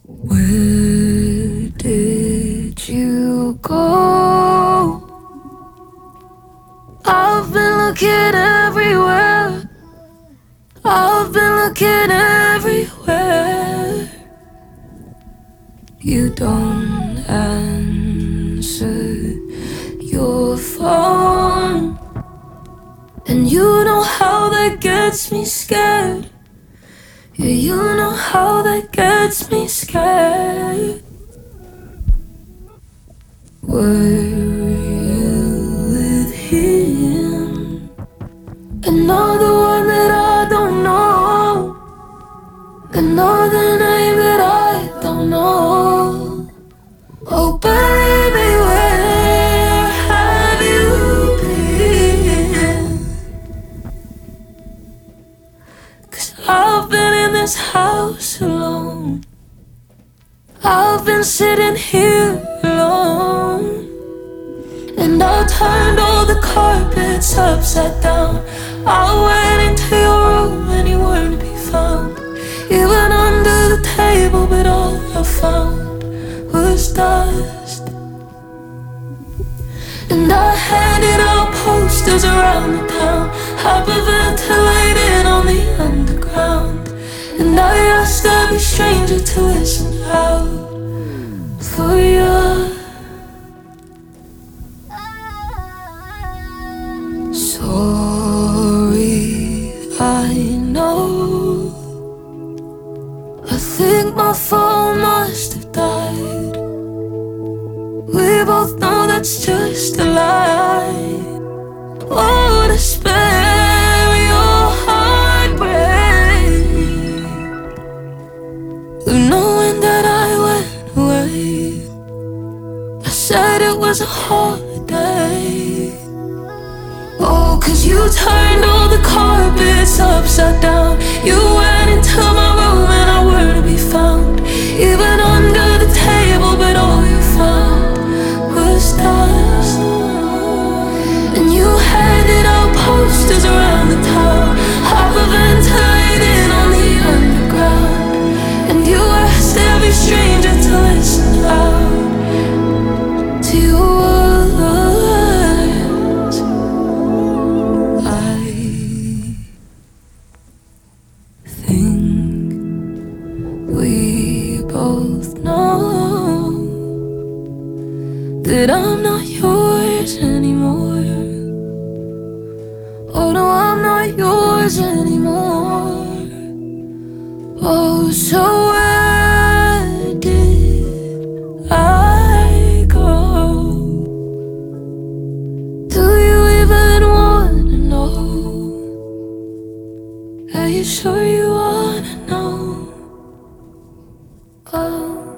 Where did you go? I've been looking everywhere. I've been looking everywhere. You don't answer your phone, and you know how that gets me scared. Yeah, you know how that gets me scared. Were you with him? Another one that I don't know. Another name that I don't know. Oh baby, where have you been? 'Cause I've been in this house alone. I've been sitting here alone, and I turned all the carpets upside down. I went into your room and you weren't to be found. Even under the table, but all I found was dust. And I handed out posters around the town, hyperventilating on the underground. And I asked every stranger to listen out for you. Sorry, I know. I think my phone must have died. We both know that's just a lie. Oh, to spare your heartbreak, knowing that I went away. I said it was a holiday. Oh, 'cause you turned all the carpets upside down. You went into my room and I were to be found. Even under the table, but all you found was dust. And you handed out posters around the town, hyperventilating on the underground. And you asked every stranger to listen out to your words. I think we both know that I'm not yours anymore. Oh no, I'm not yours anymore. Oh, so where did I go? Do you even wanna know? Are you sure you wanna know? Oh.